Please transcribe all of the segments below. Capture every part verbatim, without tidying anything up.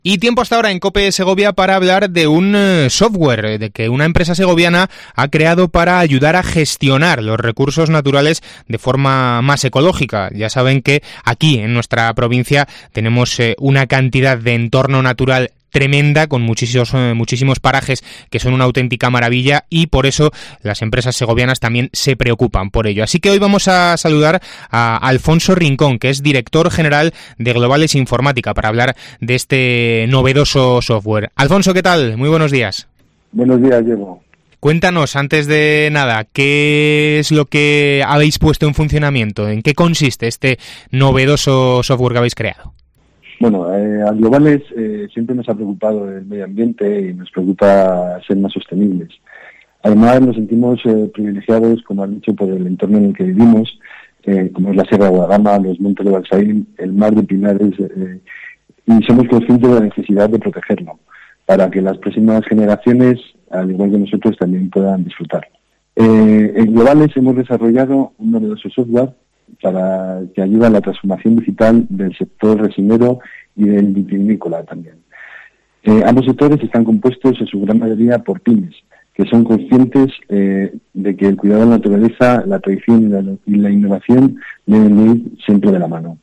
Y tiempo hasta ahora en COPE Segovia para hablar de un software de que una empresa segoviana ha creado para ayudar a gestionar los recursos naturales de forma más ecológica. Ya saben que aquí en nuestra provincia tenemos una cantidad de entorno natural tremenda, con muchísimos, muchísimos parajes que son una auténtica maravilla, y por eso las empresas segovianas también se preocupan por ello. Así que hoy vamos a saludar a Alfonso Rincón, que es director general de Globales Informática, para hablar de este novedoso software. Alfonso, ¿qué tal? Muy buenos días. Buenos días, Diego. Cuéntanos, antes de nada, ¿qué es lo que habéis puesto en funcionamiento? ¿En qué consiste este novedoso software que habéis creado? Bueno, eh, a Globales eh, siempre nos ha preocupado el medio ambiente y nos preocupa ser más sostenibles. Además, nos sentimos eh, privilegiados, como has dicho, por el entorno en el que vivimos, eh, como es la Sierra de Guadarrama, los montes de Balsaín, el mar de Pinares, eh, y somos conscientes de la necesidad de protegerlo, para que las próximas generaciones, al igual que nosotros, también puedan disfrutar. Eh, en Globales hemos desarrollado un novedoso software para que ayude a la transformación digital del sector resinero y del vitivinícola también. Eh, ambos sectores están compuestos en su gran mayoría por pymes, que son conscientes eh, de que el cuidado de la naturaleza, la tradición y la, y la innovación deben ir siempre de la mano.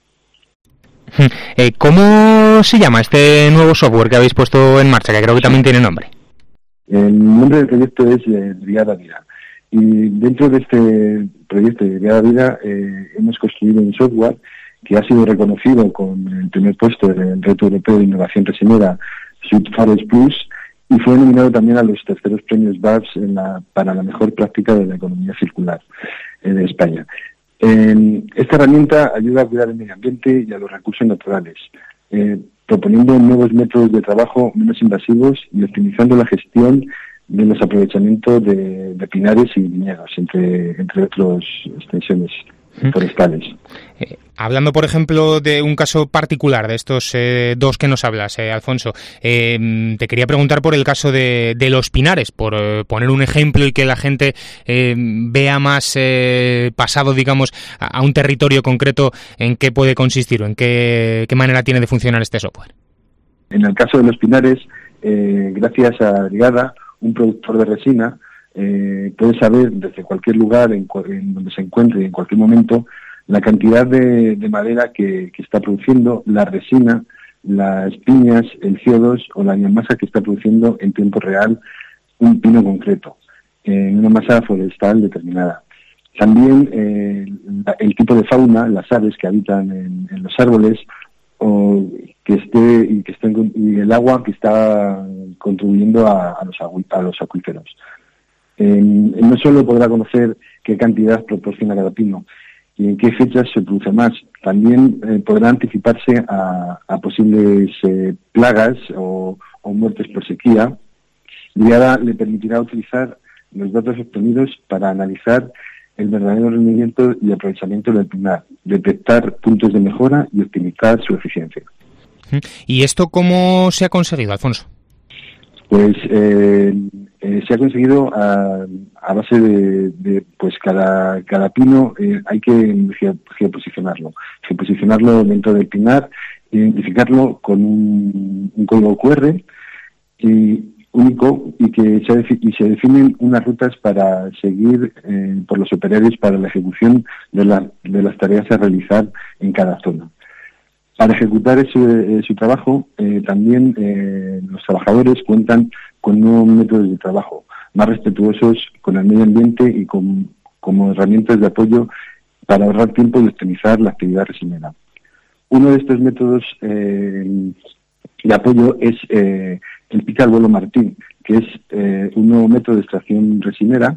Eh, ¿Cómo se llama este nuevo software que habéis puesto en marcha, que creo que también tiene nombre? El nombre del proyecto es eh, Brigada Vida. Y dentro de este proyecto de Brigada Vida eh, hemos construido un software que ha sido reconocido con el primer puesto en el Reto Europeo de Innovación Resinera Sweet Forest Plus, y fue nominado también a los terceros premios B A R S en la, para la mejor práctica de la economía circular eh, de España. Eh, esta herramienta ayuda a cuidar el medio ambiente y a los recursos naturales, eh, proponiendo nuevos métodos de trabajo menos invasivos y optimizando la gestión de los aprovechamientos de, de pinares y viñedos, entre, entre otras extensiones forestales. Eh, hablando, por ejemplo, de un caso particular de estos eh, dos que nos hablas, eh, Alfonso, eh, te quería preguntar por el caso de, de los pinares, por eh, poner un ejemplo y que la gente eh, vea más eh, pasado, digamos, a, a un territorio concreto, en qué puede consistir o en qué, qué manera tiene de funcionar este software. En el caso de los pinares, eh, gracias a Brigada, un productor de resina eh, puede saber desde cualquier lugar en, en donde se encuentre y en cualquier momento la cantidad de, de madera que, que está produciendo, la resina, las piñas, el C O dos o la biomasa que está produciendo en tiempo real un pino concreto, en una masa forestal determinada. También eh, el tipo de fauna, las aves que habitan en, en los árboles, o que esté y que estén y el agua que está contribuyendo a, a los agu, a los acuíferos. Eh, no solo podrá conocer qué cantidad proporciona cada pino y en qué fechas se produce más, también eh, podrá anticiparse a, a posibles eh, plagas o, o muertes por sequía. Brigada le permitirá utilizar los datos obtenidos para analizar el verdadero rendimiento y aprovechamiento del pinar, detectar puntos de mejora y optimizar su eficiencia. ¿Y esto cómo se ha conseguido, Alfonso? Pues eh, eh, se ha conseguido a, a base de, de pues cada cada pino eh, hay que geoposicionarlo, geoposicionarlo dentro del pinar, identificarlo con un, un código cu erre y único y que se, y se definen unas rutas para seguir eh, por los operarios para la ejecución de, la, de las tareas a realizar en cada zona. Para ejecutar ese, eh, su trabajo, eh, también eh, los trabajadores cuentan con nuevos métodos de trabajo más respetuosos con el medio ambiente y con, como herramientas de apoyo para ahorrar tiempo y optimizar la actividad resinera. Uno de estos métodos eh, de apoyo es eh, el pica al vuelo Martín, que es eh, un nuevo método de extracción resinera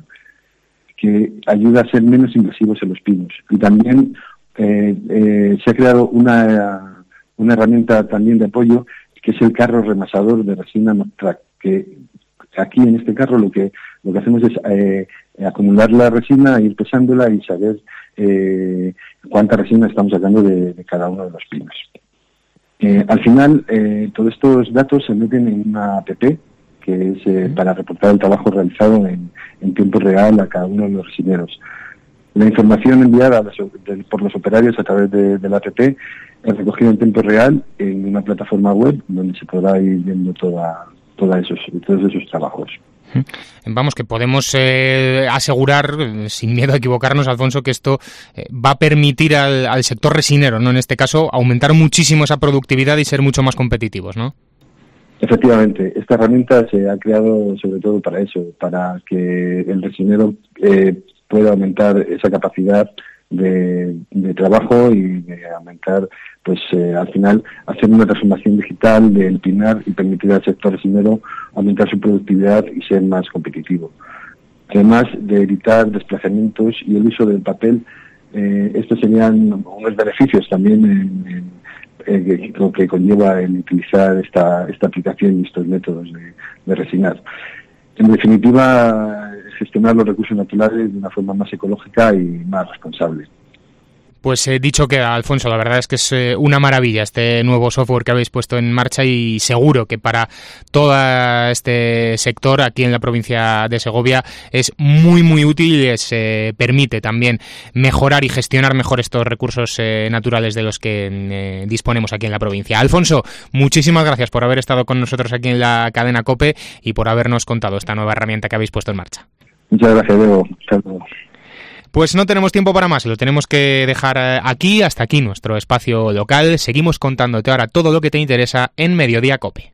que ayuda a ser menos invasivos en los pinos. Y también eh, eh, se ha creado una, una herramienta también de apoyo, que es el carro remasador de resina Noctrac, que aquí en este carro lo que lo que hacemos es eh, acumular la resina, ir pesándola y saber eh, cuánta resina estamos sacando de, de cada uno de los pinos. Eh, al final, eh, todos estos datos se meten en una app que es eh, para reportar el trabajo realizado en, en tiempo real a cada uno de los resineros. La información enviada a las, de, por los operarios a través de, de la app es recogida en tiempo real en una plataforma web donde se podrá ir viendo toda, toda esos, todos esos trabajos. Vamos, que podemos eh, asegurar, sin miedo a equivocarnos, Alfonso, que esto eh, va a permitir al, al sector resinero, ¿no? En este caso, aumentar muchísimo esa productividad y ser mucho más competitivos, ¿no? Efectivamente, esta herramienta se ha creado sobre todo para eso, para que el resinero eh, pueda aumentar esa capacidad de, de trabajo y de aumentar, pues eh, al final, hacer una transformación digital del pinar y permitir al sector resinero aumentar su productividad y ser más competitivo. Además de evitar desplazamientos y el uso del papel, eh, estos serían unos beneficios también en, en, eh, que, que conlleva el utilizar esta, esta aplicación y estos métodos de, de resinar. En definitiva, gestionar los recursos naturales de una forma más ecológica y más responsable. Pues he eh, dicho que, Alfonso, la verdad es que es eh, una maravilla este nuevo software que habéis puesto en marcha y seguro que para todo este sector aquí en la provincia de Segovia es muy muy útil y les eh, permite también mejorar y gestionar mejor estos recursos eh, naturales de los que eh, disponemos aquí en la provincia. Alfonso, muchísimas gracias por haber estado con nosotros aquí en la cadena COPE y por habernos contado esta nueva herramienta que habéis puesto en marcha. Muchas gracias, Diego. Saludos. Pues no tenemos tiempo para más, lo tenemos que dejar aquí, hasta aquí nuestro espacio local. Seguimos contándote ahora todo lo que te interesa en Mediodía COPE.